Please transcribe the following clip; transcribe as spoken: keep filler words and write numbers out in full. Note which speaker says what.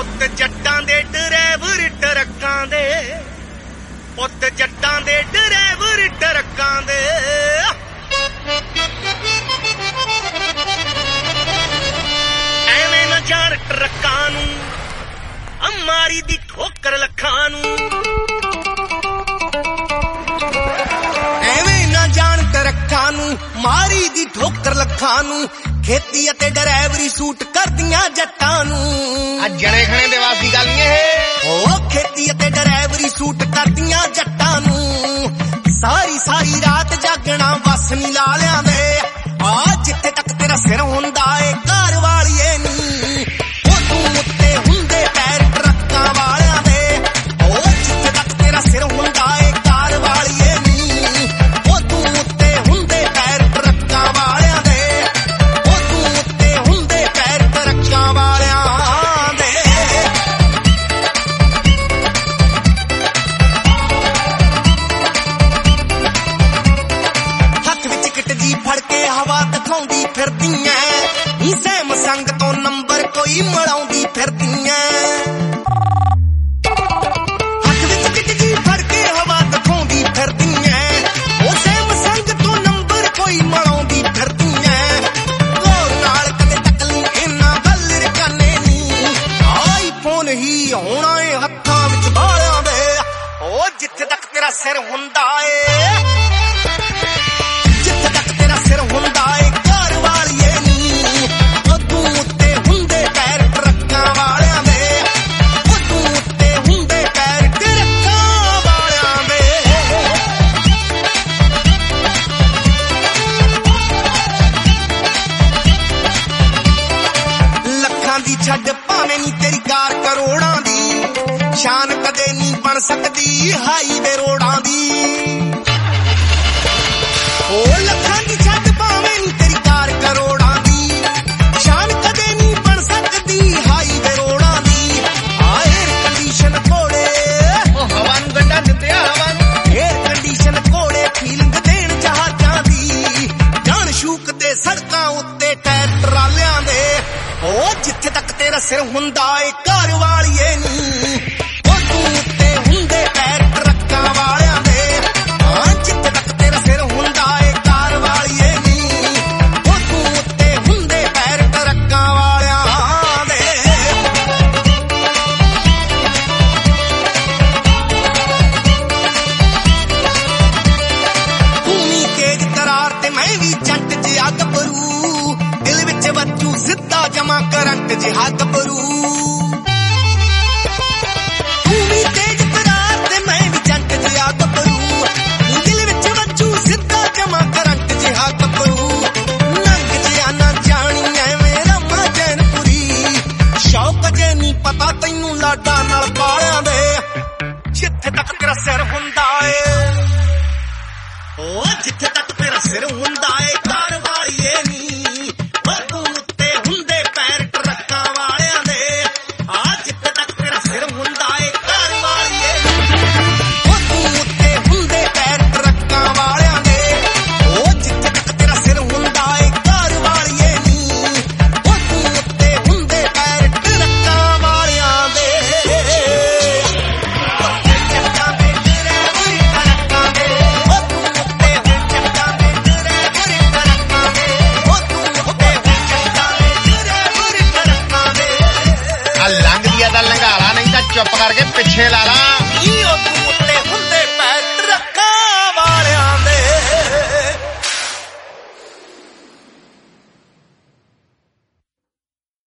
Speaker 1: ਪੁੱਤ ਜੱਟਾਂ ਦੇ ਡਰਾਈਵਰ ਟਰੱਕਾਂ ਦੇ, ਪੁੱਤ ਜੱਟਾਂ ਦੇ ਡਰਾਈਵਰ ਟਰੱਕਾਂ ਦੇ। ਐਵੇਂ ਨਾ ਜਾਣ ਟਰੱਕਾਂ ਨੂੰ, ਮਾਰੀ ਦੀ ਠੋਕਰ ਲੱਖਾਂ ਨੂੰ। ਐਵੇਂ ਨਾ ਜਾਣ ਟਰੱਕਾਂ ਨੂੰ, ਮਾਰੀ ਦੀ ਠੋਕਰ ਲੱਖਾਂ ਨੂੰ। ਖੇਤੀ ਅਤੇ ਡਰਾਈਵਰੀ ਸੂਟ ਕਰਦੀਆਂ ਜੱਟਾਂ ਨੂੰ।
Speaker 2: ਆ ਜਣੇ ਖਣੇ ਦੇ ਵਾਸੀ ਗੱਲ ਨਹੀਂ ਇਹ।
Speaker 1: ਉਹ ਖੇਤੀ ਅਤੇ ਡਰਾਈਵਰੀ ਸੂਟ ਕਰਦੀਆਂ ਜੱਟਾਂ ਨੂੰ। ਸਾਰੀ ਸਾਰੀ ਰਾਤ ਜਾਗਣਾ ਵਸ ਨੀ ਲਾਲਿਆਂ ਦੇ। ਆ ਜਿੱਥੇ ਤੱਕ ਤੇਰਾ ਸਿਰ ਹੁੰਦਾ ਏ ਘਰ ਵਾਲੀਏ ਨੀ, ਉਹ ਤੂੰ ਉੱਤੇ ਹੁੰਦੇ ਪੈਰ ਟਰੱਕਾਂ ਵਾਲਿਆਂ ਦੇ। ਉਹ ਜਿੱਥੇ ਤੱਕ ਤੇਰਾ ਸਿਰ ਹੁੰਦਾ ਏ ਘਰ ਵਾਲੀਏ ਨੀ, ਉਹ ਤੂੰ ਉੱਤੇ ਹੁੰਦੇ ਪੈਰ ਟਰੱਕਾਂ ਵਾਲਿਆਂ ਦੇ। ਉਹ ਤੂੰ ਉੱਤੇ ਹੁੰਦੇ ਪੈਰ ਟਰੱਕਾਂ ਵਾਲਿਆਂ ਦੇ। ਹੱਥ ਵਿੱਚ ਕਿਟ ਜੀ ਫੜ ਕੇ ਹਵਾ ਦਿਖਾਉਂਦੀ ਫਿਰਦੀਆਂ, ਸੈਮ ਸੰਗ ਤੋਂ ਨੰਬਰ ਕੋਈ ਮਲਾਉਂਦੀ ਫਿਰਦੀਆਂ। ਹੱਥ ਵਿੱਚ ਕਿਟ ਜੀ ਫੜ ਕੇ ਹਵਾ ਦਿਖਾਉਂਦੀ ਫਿਰਦੀਆਂ, ਉਹ ਸੈਮ ਸੰਗ ਤੋਂ ਨੰਬਰ ਕੋਈ ਮਲਾਉਂਦੀ ਫਿਰਦੀਆਂ। ਗੌਰ ਨਾਲ ਕਦੇ ਤੱਕਲੀ ਇਹਨਾਂ ਗੱਲ ਰਕਾਨੇ ਨੀ, ਆਈਫੋਨ ਹੀ ਹੋਣਾ ਏ ਹੱਥਾਂ ਵਿੱਚ ਬਾਲਿਆਂ ਦੇ। ਉਹ ਜਿੱਥੇ ਤੱਕ ਤੇਰਾ ਸਿਰ ਹੁੰਦਾ ਏ, ਜਿੱਥੇ ਤੱਕ ਤੇਰਾ ਸਿਰ ਹੁੰਦਾ ਏ ਘਰ ਵਾਲੀਏ ਨੀ, ਉਹ ਤੂੰ ਉੱਤੇ ਹੁੰਦੇ ਪੈਰ ਟਰੱਕਾਂ ਵਾਲਿਆਂ ਦੇ। ਉਹ ਤੂੰ ਉੱਤੇ ਹੁੰਦੇ ਪੈਰ ਟਰੱਕਾਂ ਵਾਲਿਆਂ ਦੇ। ਲੱਖਾਂ ਦੀ ਛੱਡ ਭਾਵੇਂ ਨੀ ਤੇਰੀ ਕਾਰ ਕਰੋੜਾਂ ਦੀ, ਸ਼ਾਨ ਕਦੇ ਨੀ ਬਣ ਸਕਦੀ ਹਾਈਵੇ ਰੋਡਾਂ ਦੀ। ਉਹ ਲੱਖਾਂ ਦੀ ਛੱਡ ਭਾਵੇਂ ਨੀ ਤੇਰੀ ਕਾਰ ਕਰੋੜਾਂ ਦੀ, ਸ਼ਾਨ ਕਦੇ ਨੀ ਬਣ ਸਕਦੀ ਹਾਈਵੇ ਰੋਡਾਂ ਦੀ। ਆ ਏਅਰ ਕੰਡੀਸ਼ਨ ਘੋੜੇ,
Speaker 2: ਉਹ ਹਵਾ ਨੂੰ ਗੰਢਾ ਦਿੱਤੇ ਆ ਹਵਾ ਨੂੰ।
Speaker 1: ਏਅਰ ਕੰਡੀਸ਼ਨ ਘੋੜੇ ਫੀਲਿੰਗ ਦੇਣ ਜਹਾਜ਼ਾਂ ਦੀ। ਜਾਣ ਸ਼ੂਕ ਤੇ ਸੜਕਾਂ ਉੱਤੇ ਟਾਇਰ ਟਰਾਲਿਆਂ ਦੇ। ਉਹ ਜਿੱਥੇ ਤੱਕ ਤੇਰਾ ਸਿਰ ਹੁੰਦਾ ਏ ਘਰ ਵਾਲੀਏ ਨੀ, ਉਹ ਤੂੰ ਉੱਤੇ ਹੁੰਦੇ ਪੈਰ ਟਰੱਕਾਂ ਵਾਲਿਆਂ ਦੇ। ਹਾਂ ਜਿੱਥੇ ਤੱਕ ਤੇਰਾ ਸਿਰ ਹੁੰਦਾ ਏ ਘਰ ਵਾਲੀਏ ਨੀ, ਉਹ ਤੂੰ ਉੱਤੇ ਹੁੰਦੇ ਪੈਰ ਟਰੱਕਾਂ ਵਾਲਿਆਂ ਦੇ। ਤੂੰ ਵੀ ਤੇਜ ਤਰਾਰ ਤੇ ਮੈਂ ਵੀ ਜੱਟ ਜਿਹਾ ਗੱਭਰੂ, ਦਿਲ ਵਿੱਚ ਵੱਜੂ ਸਿੱਧਾ ਜਮਾ ਕਰੰਟ ਜਿਹਾ ਗੱਭਰੂ। ਤੂੰ ਵੀ ਤੇਜ ਤਰਾਰ ਤੇ ਮੈਂ ਵੀ ਜੱਟ ਜਿਹਾ ਗੱਭਰੂ, ਦਿਲ ਵਿੱਚ ਵੱਜੂ ਸਿੱਧਾ ਜਮਾ ਕਰੰਟ ਜਿਹਾ ਗੱਭਰੂ। ਨੰਗ ਜਿਹਾ ਨਾ ਜਾਣੀ ਐਵੇਂ ਰਮਾ ਜੈਨਪੁਰੀ, ਸ਼ੌਕ ਜੇ ਨੀ ਪਤਾ ਤੈਨੂੰ ਲਾਡਾਂ ਨਾਲ ਪਾਲਿਆਂ ਦੇ। ਜਿੱਥੇ ਤੱਕ ਤੇਰਾ ਸਿਰ ਹੁੰਦਾ ਏ, ਉਹ ਜਿੱਥੇ ਤੱਕ ਤੇਰਾ ਸਿਰ ਹੁੰਦਾ ਏ ਘਰ ਵਾਲੀਏ ਨੀ, ਉਹ ਤੂੰ ਉੱਤੇ ਹੁੰਦੇ ਪੈਰ ਟਰੱਕਾਂ ਵਾਲਿਆਂ ਦੇ। ਆ ਜਿੱਥੇ ਤੱਕ ਤੇਰਾ ਸਿਰ ਹੁੰਦਾ ਏ ਘਰ ਵਾਲੀਏ ਨੀ, ਉਹ ਤੂੰ ਉੱਤੇ ਹੁੰਦੇ ਪੈਰ ਟਰੱਕਾਂ ਵਾਲਿਆਂ ਦੇ। ਉਹ ਜਿੱਥੇ ਤੱਕ ਤੇਰਾ ਸਿਰ ਹੁੰਦਾ ਏ ਘਰ ਵਾਲੀਏ ਨੀ, ਉਹ ਤੂੰ ਉੱਤੇ ਹੁੰਦੇ ਪੈਰ ਟਰੱਕਾਂ ਵਾਲਿਆਂ ਦੇ। ਜੱਟਾਂ ਦੇ ਡਰਾਈਵਰ ਟਰੱਕਾਂ ਦੇ, ਉਹ ਤੂੰ ਉੱਤੇ ਜੱਟਾਂ ਦੇ ਡਰਾਈਵਰ ਟਰੱਕਾਂ ਦੇ, ਉਹ ਤੂੰ ਉੱਤੇ ਜੱਟਾਂ ਦੇ ਡਰਾਈਵਰ ਟਰੱਕਾਂ ਦੇ।
Speaker 2: ਆ ਲੰਘਦੀ ਆ ਤਾਂ ਲੰਘਾਲਾ, ਨਹੀਂ ਤਾਂ ਚੁੱਪ ਕਰਕੇ ਪਿੱਛੇ ਲਾ ਲਾ।